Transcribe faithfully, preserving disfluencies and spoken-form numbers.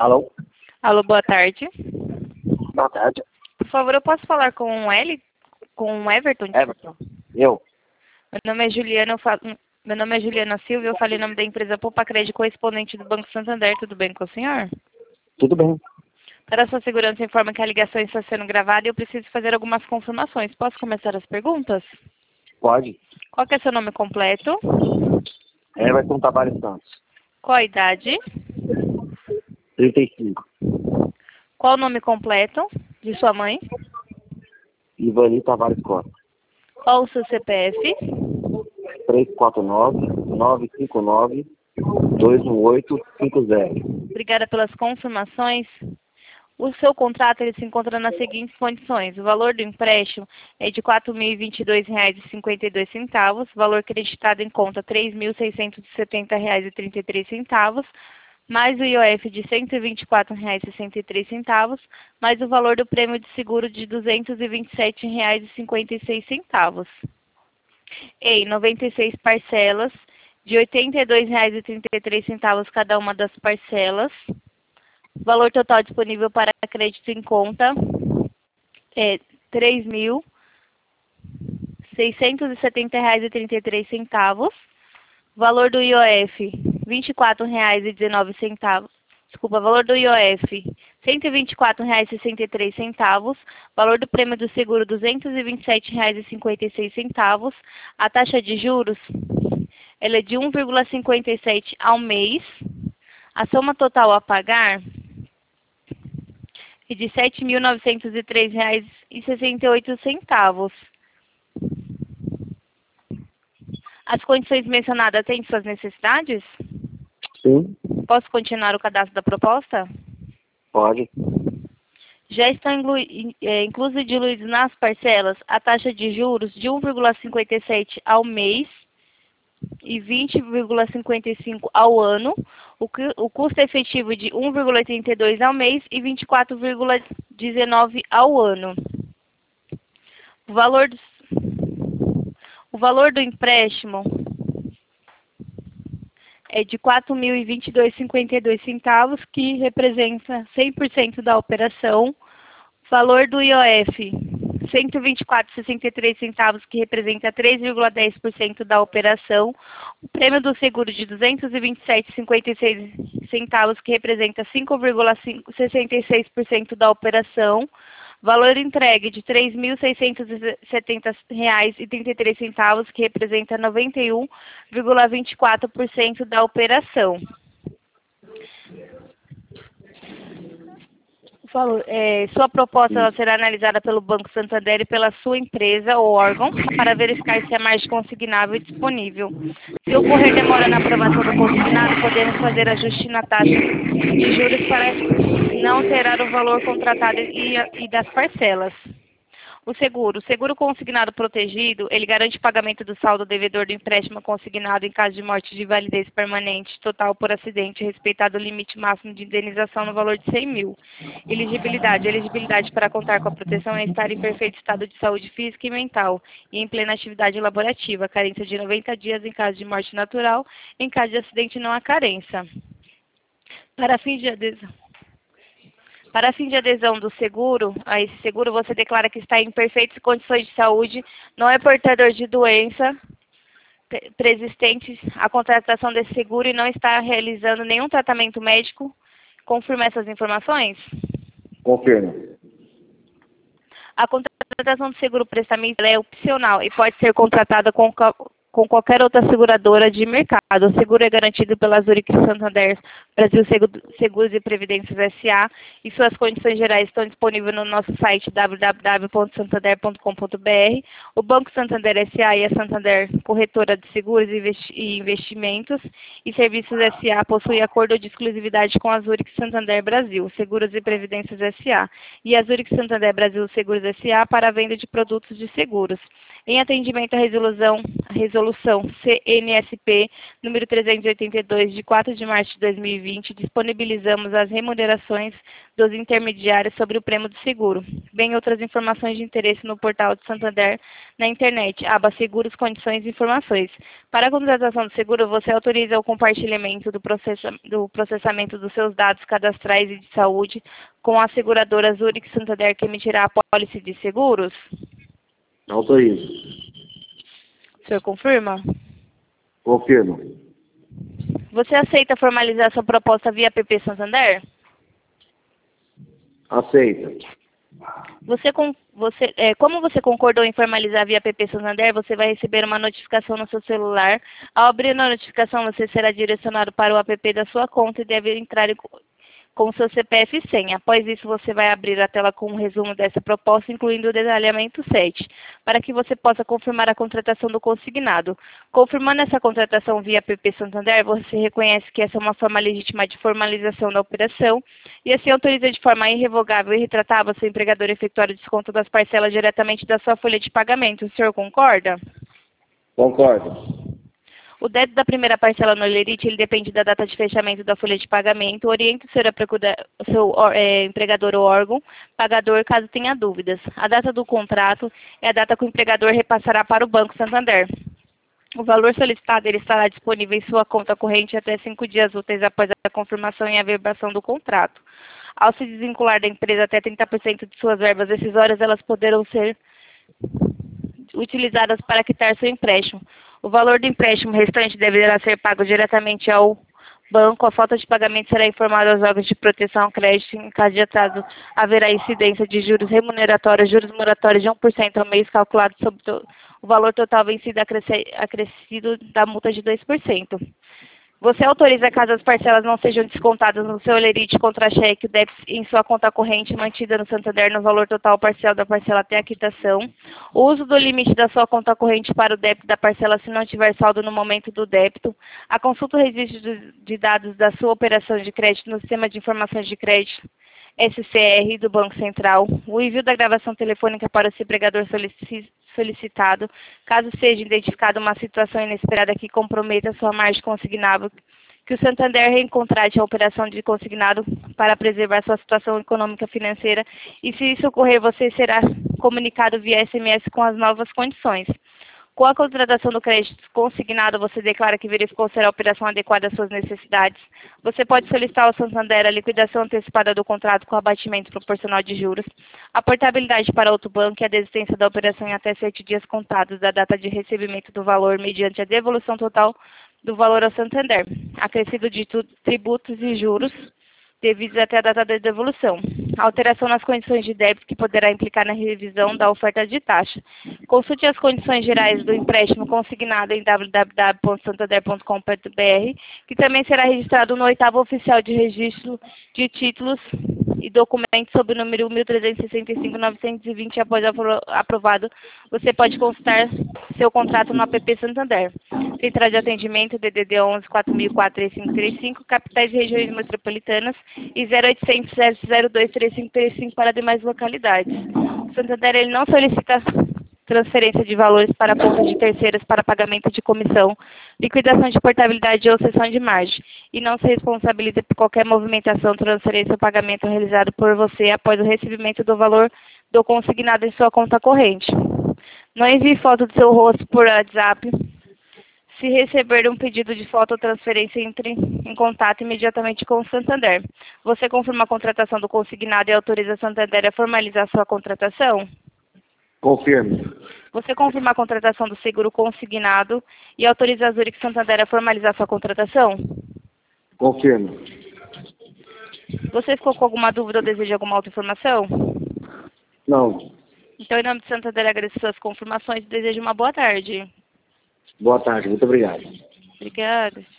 Alô? Alô, boa tarde. Boa tarde. Por favor, eu posso falar com o L? Com o Everton? Everton. Eu. Meu nome é Juliana, eu falo... Meu nome é Juliana Silva, eu falei em nome da empresa Poupa Crédito, correspondente do Banco Santander. Tudo bem com o senhor? Tudo bem. Para a sua segurança, informa que a ligação está sendo gravada e eu preciso fazer algumas confirmações. Posso começar as perguntas? Pode. Qual que é seu nome completo? Everton Tavares Santos. Qual a idade? trinta e cinco. Qual o nome completo de sua mãe? Ivani Tavares Costa. Qual o seu C P F? três quatro nove, nove cinco nove, dois um oito cinco zero. Obrigada pelas confirmações. O seu contrato ele se encontra nas seguintes condições. O valor do empréstimo é de quatro mil e vinte e dois reais e cinquenta e dois centavos. Valor creditado em conta três mil seiscentos e setenta reais e trinta e três centavos. Mais o I O F de cento e vinte e quatro reais e sessenta e três centavos. Mais o valor do prêmio de seguro de duzentos e vinte e sete reais e cinquenta e seis centavos. Em noventa e seis parcelas de oitenta e dois reais e trinta e três centavos cada uma das parcelas. O valor total disponível para crédito em conta é três mil seiscentos e setenta reais e trinta e três centavos. Valor do I O F, vinte e quatro reais e dezenove centavos. Desculpa, valor do I O F, cento e vinte e quatro reais e sessenta e três centavos. Valor do prêmio do seguro, duzentos e vinte e sete reais e cinquenta e seis centavos. A taxa de juros, ela é de um vírgula cinquenta e sete ao mês. A soma total a pagar é de sete mil novecentos e três reais e sessenta e oito centavos. As condições mencionadas atendem suas necessidades? Sim. Posso continuar o cadastro da proposta? Pode. Já estão inclu é, inclusos e diluídos nas parcelas a taxa de juros de um vírgula cinquenta e sete ao mês e vinte vírgula cinquenta e cinco ao ano, o, que, o custo efetivo de um vírgula oitenta e dois ao mês e vinte e quatro vírgula dezenove ao ano. O valor do, o valor do empréstimo é de quatro mil e vinte e dois reais e cinquenta e dois centavos, que representa cem por cento da operação. Valor do I O F, cento e vinte e quatro reais e sessenta e três centavos, que representa três vírgula dez por cento da operação. O prêmio do seguro de duzentos e vinte e sete reais e cinquenta e seis centavos, que representa cinco vírgula sessenta e seis por cento da operação. Valor entregue de três mil seiscentos e setenta reais e trinta e três centavos, que representa noventa e um vírgula vinte e quatro por cento da operação. Falou, é, sua proposta ela será analisada pelo Banco Santander e pela sua empresa ou órgão para verificar se é margem consignável e disponível. Se ocorrer demora na aprovação do consignado, podemos fazer ajuste na taxa de juros para não alterar o valor contratado e, e das parcelas. O seguro. O seguro consignado protegido, ele garante o pagamento do saldo devedor do empréstimo consignado em caso de morte de validez permanente total por acidente, respeitado o limite máximo de indenização no valor de cem mil. Elegibilidade. Elegibilidade para contar com a proteção é estar em perfeito estado de saúde física e mental e em plena atividade laborativa. Carência de noventa dias em caso de morte natural. Em caso de acidente, não há carência. Para fins de adesão. Para fim de adesão do seguro, a esse seguro você declara que está em perfeitas condições de saúde, não é portador de doença preexistente a contratação desse seguro e não está realizando nenhum tratamento médico. Confirma essas informações? Confirmo. A contratação do seguro prestamento é opcional e pode ser contratada com com qualquer outra seguradora de mercado. O seguro é garantido pela Zurich Santander Brasil Seguros e Previdências S A e suas condições gerais estão disponíveis no nosso site w w w ponto santander ponto com ponto b r. O Banco Santander S A e a Santander Corretora de Seguros e Investimentos e Serviços S A possuem acordo de exclusividade com a Zurich Santander Brasil Seguros e Previdências S A e a Zurich Santander Brasil Seguros S A para a venda de produtos de seguros. Em atendimento à resolução, resolução Resolução C N S P número trezentos e oitenta e dois, de quatro de março de dois mil e vinte, disponibilizamos as remunerações dos intermediários sobre o prêmio do seguro, bem outras informações de interesse no portal de Santander na internet, aba Seguros, Condições e Informações. Para a contratação do seguro, você autoriza o compartilhamento do, processa, do processamento dos seus dados cadastrais e de saúde com a seguradora Zurich Santander, que emitirá a pólice de seguros? Autorizo. O senhor confirma? Confirmo. Você aceita formalizar sua proposta via P P Santander? Aceita. Você, com, você, é, como você concordou em formalizar via P P Santander, você vai receber uma notificação no seu celular. Ao abrir a notificação, você será direcionado para o app da sua conta e deve entrar em, com o seu C P F e senha. Após isso, você vai abrir a tela com um resumo dessa proposta, incluindo o detalhamento sete, para que você possa confirmar a contratação do consignado. Confirmando essa contratação via P P Santander, você reconhece que essa é uma forma legítima de formalização da operação e assim autoriza de forma irrevogável e retratável seu empregador efetuar o desconto das parcelas diretamente da sua folha de pagamento. O senhor concorda? Concordo. O débito da primeira parcela no Olerite, ele depende da data de fechamento da folha de pagamento. Oriente o seu, o seu é, empregador ou órgão pagador, caso tenha dúvidas. A data do contrato é a data que o empregador repassará para o Banco Santander. O valor solicitado ele estará disponível em sua conta corrente até cinco dias úteis após a confirmação e averbação do contrato. Ao se desvincular da empresa até trinta por cento de suas verbas decisórias, elas poderão ser utilizadas para quitar seu empréstimo. O valor do empréstimo restante deverá ser pago diretamente ao banco. A falta de pagamento será informada aos órgãos de proteção ao crédito. Em caso de atraso, haverá incidência de juros remuneratórios, juros moratórios de um por cento ao mês, calculado sobre o valor total vencido acrescido da multa de dois por cento. Você autoriza, caso as parcelas não sejam descontadas no seu Olerite contra-cheque, o débito em sua conta corrente mantida no Santander no valor total parcial da parcela até a quitação. O uso do limite da sua conta corrente para o débito da parcela se não tiver saldo no momento do débito. A consulta do registro de dados da sua operação de crédito no Sistema de Informações de Crédito, S C R, do Banco Central. O envio da gravação telefônica para o seu empregador solicitado, caso seja identificada uma situação inesperada que comprometa sua margem consignável, que o Santander reencontrate a operação de consignado para preservar sua situação econômica financeira e, se isso ocorrer, você será comunicado via S M S com as novas condições. Com a contratação do crédito consignado, você declara que verificou ser a operação adequada às suas necessidades. Você pode solicitar ao Santander a liquidação antecipada do contrato com abatimento proporcional de juros, a portabilidade para outro banco e a desistência da operação em até sete dias contados da data de recebimento do valor, mediante a devolução total do valor ao Santander, acrescido de tributos e juros devidos até a data da devolução. Alteração nas condições de débito que poderá implicar na revisão da oferta de taxa. Consulte as condições gerais do empréstimo consignado em w w w ponto santander ponto com ponto b r, que também será registrado no oitavo oficial de registro de títulos e documentos sob o número mil trezentos e sessenta e cinco ponto novecentos e vinte após aprovado. Você pode consultar seu contrato no app Santander. Central de atendimento D D D onze quatro mil e quatro, três cinco três cinco, capitais e regiões metropolitanas, e zero oitocentos, zero dois, três cinco três cinco para demais localidades. O Santander ele não solicita transferência de valores para contas de terceiros para pagamento de comissão, liquidação de portabilidade ou cessão de margem, e não se responsabiliza por qualquer movimentação, transferência ou pagamento realizado por você após o recebimento do valor do consignado em sua conta corrente. Não envie foto do seu rosto por WhatsApp. Se receber um pedido de foto ou transferência, entre em contato imediatamente com o Santander. Você confirma a contratação do consignado e autoriza a Santander a formalizar sua contratação? Confirmo. Você confirma a contratação do seguro consignado e autoriza a Zurich Santander a formalizar sua contratação? Confirmo. Você ficou com alguma dúvida ou deseja alguma outra informação? Não. Então, em nome de Santander, agradeço suas confirmações e desejo uma boa tarde. Boa tarde, muito obrigado. Obrigada.